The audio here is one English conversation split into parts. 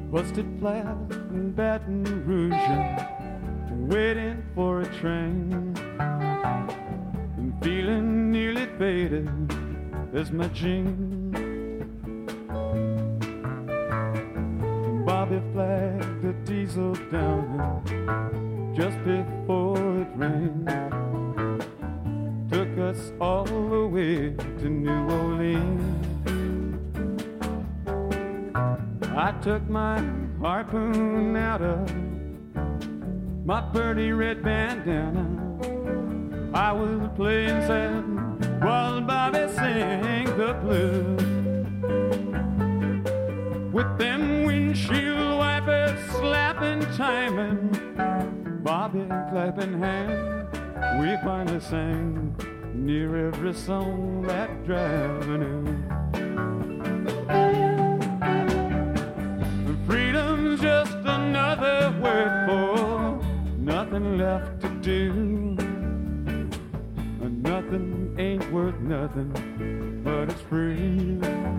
Busted flat in Baton Rouge, waiting for a train, and feeling nearly faded as my jeans. Bobby flagged a diesel down just before it rained, took us all the way to New Orleans. I took my harpoon out of my pretty red bandana. I was playing sad while Bobby sang the blues. With them windshield wipers slapping time and Bobby clapping hands, we finally sang near every song that driver knew. Freedom's just another word for nothing left to do. Nothing ain't worth nothing, but it's free.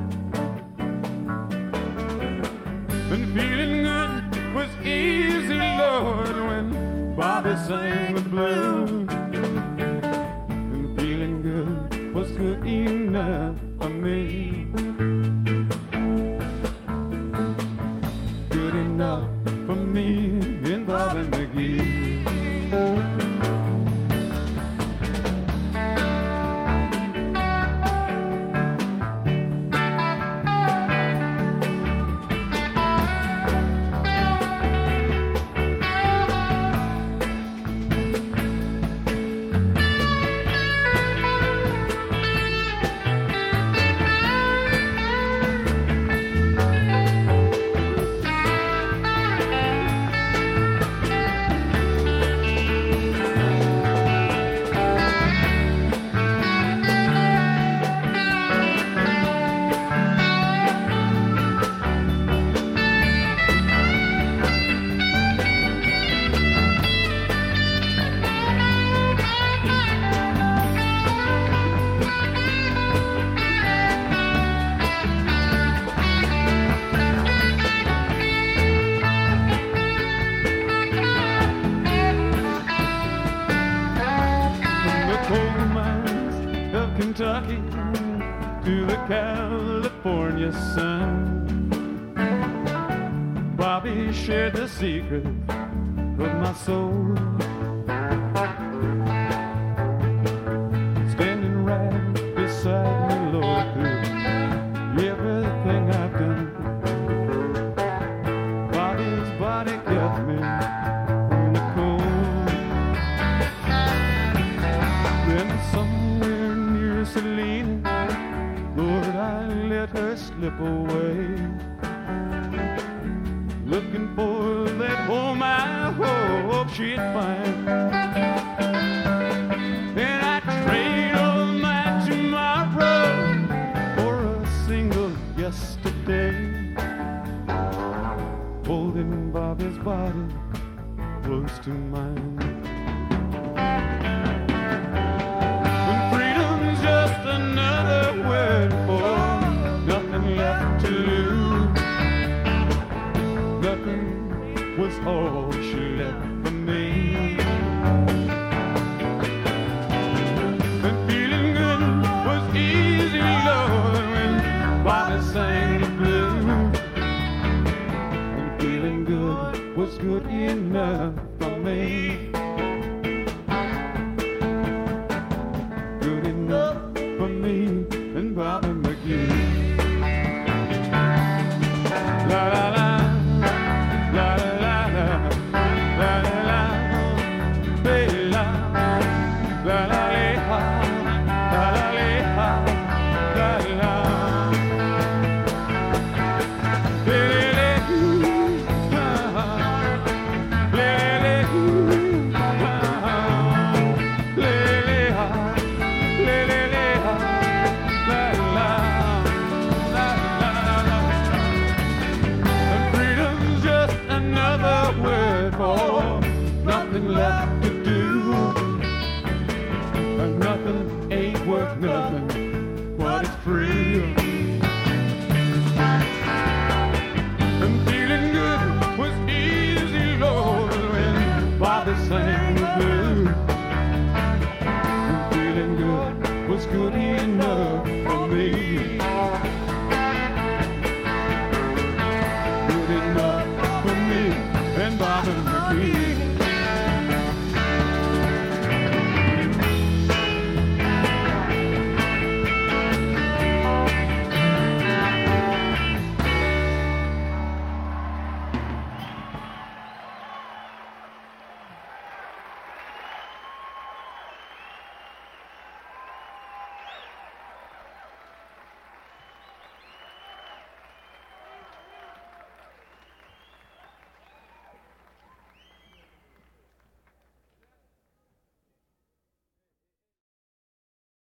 And feeling good was easy, Lord, when Bobby sang the blues. And feeling good was good enough for me. Good enough for me and Bobby McGee. Kentucky to the California sun, Bobby shared the secret of my soul, standing right beside me, Lord, through everything I've done. Bobby's body kept me in the cold. Then somewhere near Selena, Lord, I let her slip away, looking for that home I hope she'd find. And I trade all my tomorrow for a single yesterday, holding Bobby's body close to mine. And freedom's just another word for nothing left to lose. Nothing was all she left for me. And feeling good was easy, Lord, when Bobby sang the blues. And feeling good was good enough for me. Good enough for me and Bobby McGee. La la la. La la la la. looking up.